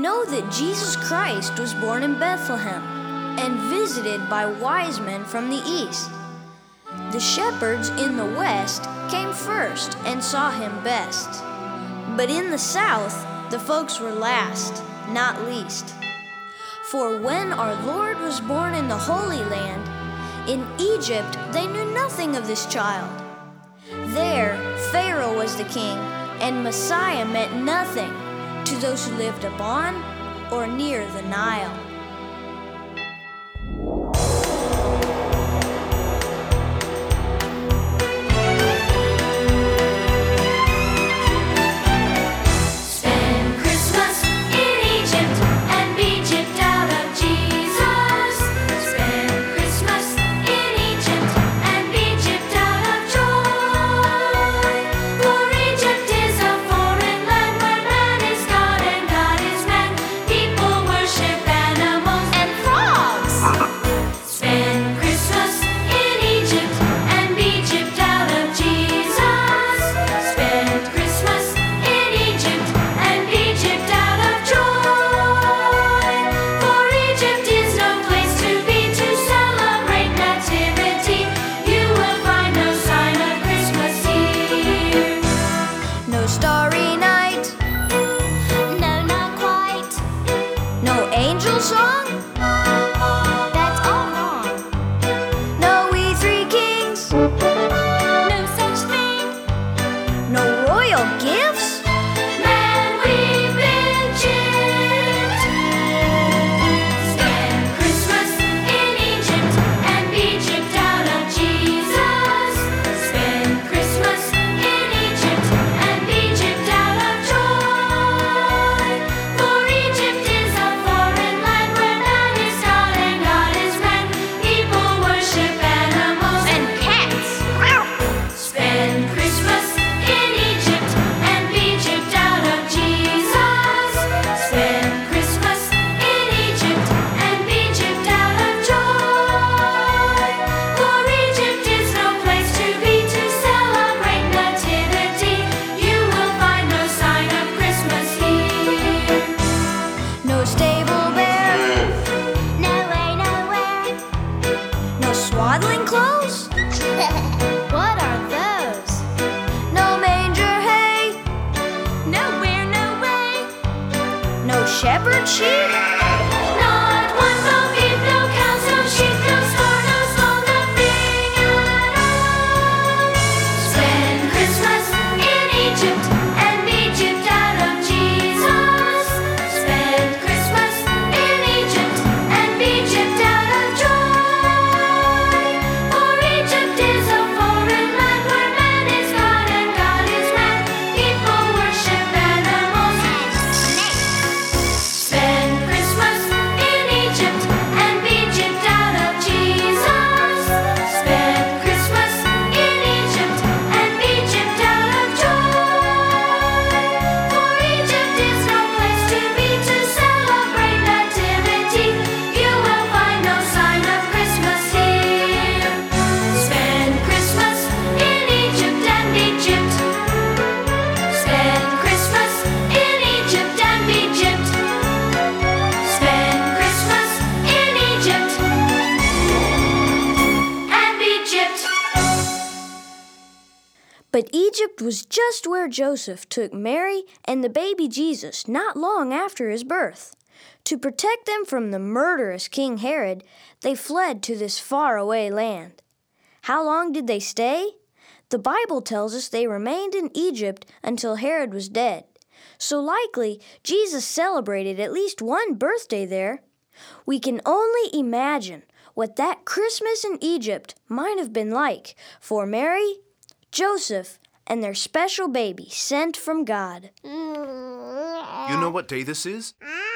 know that Jesus Christ was born in Bethlehem and visited by wise men from the east. The shepherds in the west came first and saw him best. But in the south, the folks were last, not least. For when our Lord was born in the Holy Land, in Egypt they knew nothing of this child. There Pharaoh was the king, and Messiah meant nothing to those who lived upon or near the Nile. Starry night? No, not quite. No angel song? That's all wrong. No we three kings? No such thing. No royal gifts? Man, we've been gypped. Spend Christmas in Egypt and be gypped out of Jesus. Spend Christmas in Egypt and be gypped out of joy. For Egypt is a foreign land where man is God and God is man. People worship animals and cats. Spend Christmas in Egypt and be gypped out of Jesus. Spend Christmas in Egypt and be gypped out of joy. For Egypt is no place to be to celebrate nativity. You will find no sign of Christmas here. No stable bear? Nowhere. No swaddling clothes? What are those? No manger hay? Nowhere, no way. No shepherd sheep? Not one, no pig, no cows, no sheep, no star, no soul, nothing at all. Spend Christmas in Egypt and be gypped out of Jesus. Spend Christmas in Egypt and be gypped out of joy. For Egypt is a foreign land where man is God and God is man. People worship animals and snakes. Spend Christmas in Egypt and be gypped out of Jesus. Spend Christmas in Egypt and be gypped out of joy. For Egypt is no place to be to celebrate nativity. You will find no sign of Christmas here. Spend Christmas in Egypt and be gypped. Spend Christmas in Egypt and be gypped. Spend Christmas in Egypt and be gypped. But Egypt was just where Joseph took Mary and the baby Jesus not long after his birth. To protect them from the murderous King Herod, they fled to this faraway land. How long did they stay? The Bible tells us they remained in Egypt until Herod was dead. So likely, Jesus celebrated at least one birthday there. We can only imagine what that Christmas in Egypt might have been like for Mary, Joseph, and their special baby sent from God. You know what day this is?